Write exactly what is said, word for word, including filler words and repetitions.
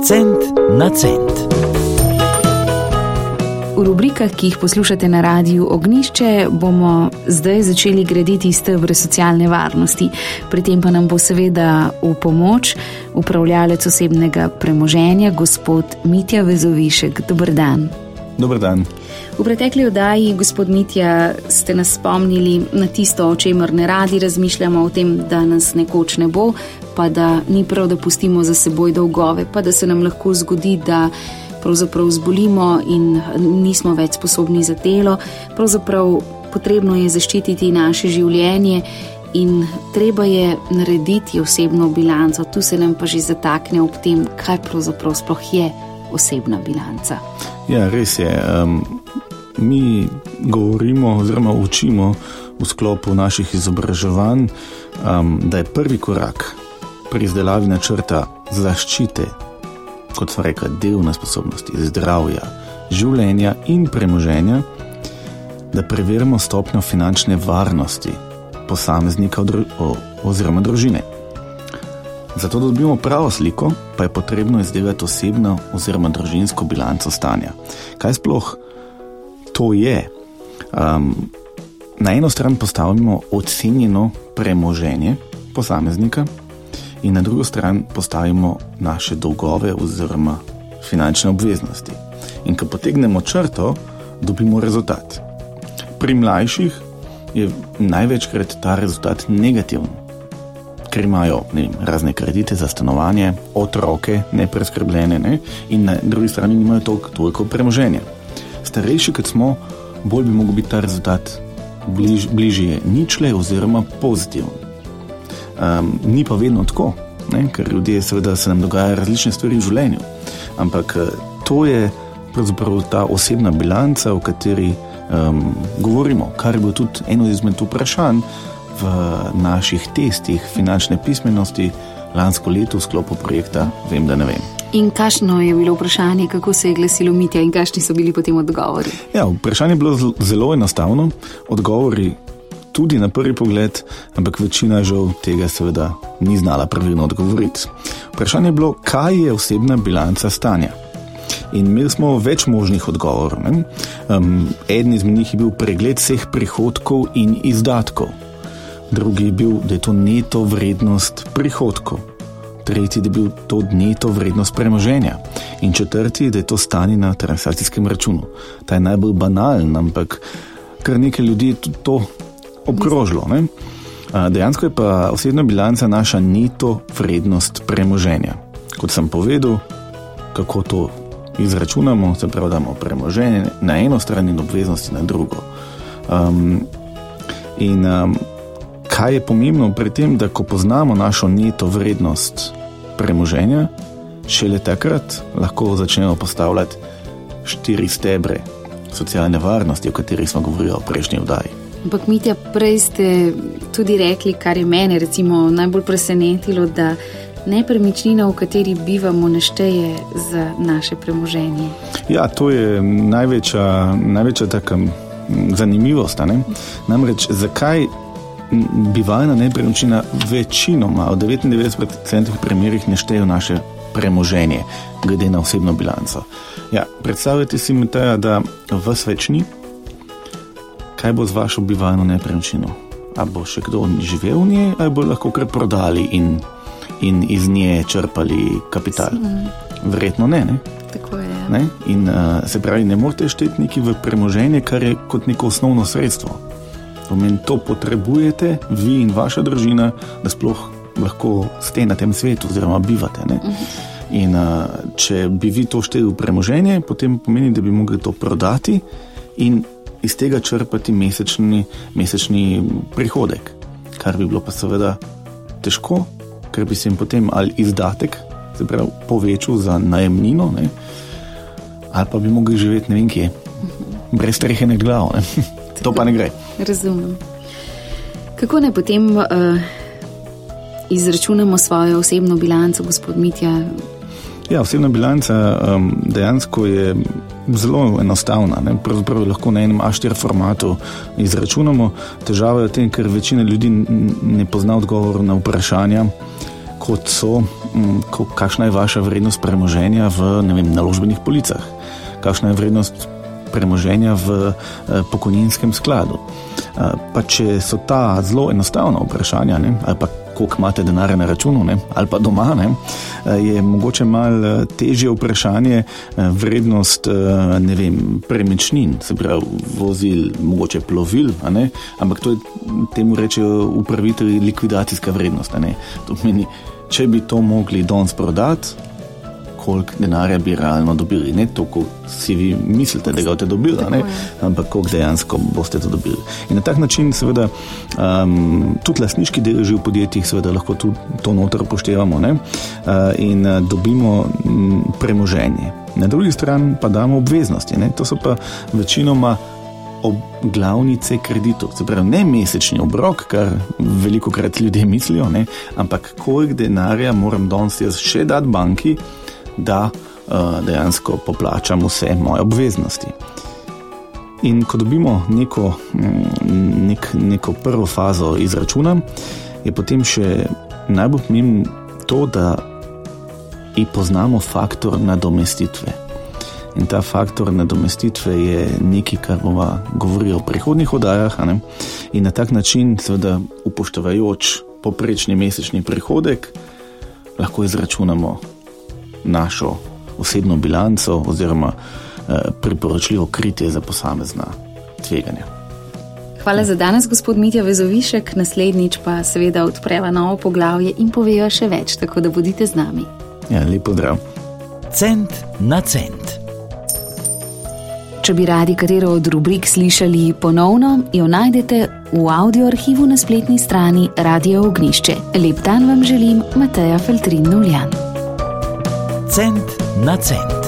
Cent na cent. V rubrikah, ki jih poslušate na radiju Ognišče, bomo zdaj začeli graditi stebre socialne varnosti. Pri tem pa nam bo seveda v pomoč upravljalec osebnega premoženja, gospod Mitja Vezovišek. Dober dan. Dober dan. V pretekli oddaji, gospod Mitja, ste nas spomnili na tisto, o čemer ne radi razmišljamo, o tem, da nas nekoč ne bo, pa da ni prav, da pustimo za seboj dolgove, pa da se nam lahko zgodi, da pravzaprav zbolimo in nismo več sposobni za delo. Pravzaprav potrebno je zaščititi naše življenje in treba je narediti osebno bilanco. Tu se nam pa že zatakne ob tem, kaj pravzaprav sploh je osebna bilanca. Ja, res je. Um, mi govorimo oziroma učimo v sklopu naših izobraževanj, um, da je prvi korak pri izdelavi načrta zaščite, kot smo rekli, delovne sposobnosti, zdravja, življenja in premoženja, da preverimo stopnjo finančne varnosti posameznika oziroma družine. Zato, da dobimo pravo sliko, pa je potrebno izdelati osebno oziroma družinsko bilanco stanja. Kaj sploh to je? Um, na eno stran postavimo ocenjeno premoženje posameznika, in na drugo stran postavimo naše dolgove oziroma finančne obveznosti. In ko potegnemo črto, dobimo rezultat. Pri mlajših je največkrat ta rezultat negativen, ker imajo ne vem, razne kredite za stanovanje, otroke nepreskrbljene, ne? In na drugi strani nimajo toliko, toliko premoženja. Starejši, kot smo, bolj bi mogel biti ta rezultat bliž, bližje ničle oziroma pozitiven. Um, ni pa vedno tako, ne? Ker ljudje seveda se nam dogajajo različne stvari v življenju, ampak to je pravzaprav ta osebna bilanca, o kateri um, govorimo, kar je bilo tudi eno izmed vprašanj v naših testih finančne pismenosti lansko leto v sklopu projekta Vem, da ne vem. In kakšno je bilo vprašanje, kako se je glasilo Mitja in kakšni so bili potem odgovori? Ja, vprašanje je bilo zelo enostavno, odgovori tudi na prvi pogled, ampak večina žal tega seveda ni znala pravilno odgovoriti. Vprašanje je bilo, kaj je osebna bilanca stanja. In imeli smo več možnih odgovorov. Um, eden izmed njih je bil pregled vseh prihodkov in izdatkov. Drugi je bil, da je to neto vrednost prihodkov. Tretji, da je bil to neto vrednost premoženja. In četrti, da je to stanje na transakcijskem računu. Ta je najbolj banalen, ampak kar nekaj ljudi je tudi to obkrožilo. Ne? Dejansko je pa osebna bilanca naša neto vrednost premoženja. Kot sem povedal, kako to izračunamo, se pravi, damo premoženje na eno stran in obveznosti na drugo. Um, in um, kaj je pomembno pri tem, da ko poznamo našo neto vrednost premoženja, šele takrat lahko začnemo postavljati štiri stebre socialne varnosti, o katerih smo govorili v prejšnji oddaji. Ampak Mitja, prej ste tudi rekli, kar je mene recimo najbolj presenetilo, da nepremičnina, v kateri bivamo, ne šteje za naše premoženje. Ja, to je največja, največja taka zanimivost. Ne? Namreč, zakaj bivalna nepremičnina večinoma, v devetindevetdeset procentih primerih ne šteje naše premoženje, glede na osebno bilanco. Ja, predstavljajte si, Mateja, da vas več ni. Kaj bo z vašo bivalno nepremičnino? A bo še kdo živel v njej, ali bo lahko kar prodali in, in iz nje črpali kapital? Verjetno ne, ne? Tako je. Ne? In uh, se pravi, ne morate šteti neki v premoženje, kar je kot neko osnovno sredstvo. Pomeni, to potrebujete, vi in vaša družina, da sploh lahko ste na tem svetu oziroma bivate. Ne? Uh-huh. In uh, če bi vi to šteli v premoženje, potem pomeni, da bi mogli to prodati in iz tega črpati mesečni, mesečni prihodek, kar bi bilo pa seveda težko, ker bi se jim potem ali izdatek, se pravi, povečal za najemnino, ne, ali pa bi mogli živeti ne vem kje, brez strehe nad glavo, ne. To pa ne gre. Razumem. Kako ne potem uh, izračunamo svojo osebno bilanco, gospod Mitja? Ja, osebna bilanca um, dejansko je zelo enostavna. Ne? Pravzaprav lahko na enem A štiri formatu izračunamo. Težava je v tem, ker večina ljudi ne pozna odgovor na vprašanja, kot so, kakšna je vaša vrednost premoženja v, ne vem, naložbenih policah, kakšna je vrednost premoženja v pokojninskem skladu. Pa če so ta zelo enostavna vprašanja, ne, ali pa koliko imate denarja na računu, ne, ali pa doma, ne, je mogoče malo težje vprašanje vrednost, ne vem, premičnin, se pravi vozil, mogoče plovil, a ne, ampak to je, temu rečejo upravitelji likvidacijska vrednost, a ne. To pomeni, če bi to mogli danes prodati, koliko denarja bi realno dobili. Ne to, koliko si vi mislite, da ga boste dobili, ne? Ampak koliko dejansko boste to dobili. In na tak način seveda um, tudi lastniški deleži v podjetjih seveda lahko tudi to noter upoštevamo, ne? Uh, in uh, dobimo m, premoženje. Na drugi strani pa damo obveznosti, ne? To so pa večinoma ob glavnice kreditov, se pravi ne mesečni obrok, kar veliko krat ljudje mislijo, ne? Ampak koliko denarja moram danes jaz še dati banki, da uh, dejansko poplačam vse moje obveznosti. In ko dobimo neko, nek, neko prvo fazo izračuna, je potem še najbolj pomembno to, da i poznamo faktor nadomestitve. In ta faktor nadomestitve je nekaj, kar bomo govorili o prihodnjih oddajah, a ne? In na tak način, seveda upoštevajoč poprečni mesečni prihodek, lahko izračunamo našo osebno bilanco oziroma eh, priporočljivo kritje za posamezna tveganja. Hvala za danes, gospod Mitja Vezovišek. Naslednjič pa seveda odpreva novo poglavje in povejo še več, tako da bodite z nami. Ja, lep pozdrav. Cent na cent. Če bi radi katero od rubrik slišali ponovno, jo najdete v audio arhivu na spletni strani Radio Ognjišče. Lep dan vam želim, Mateja Feltrin Nuljan. Cent na cent.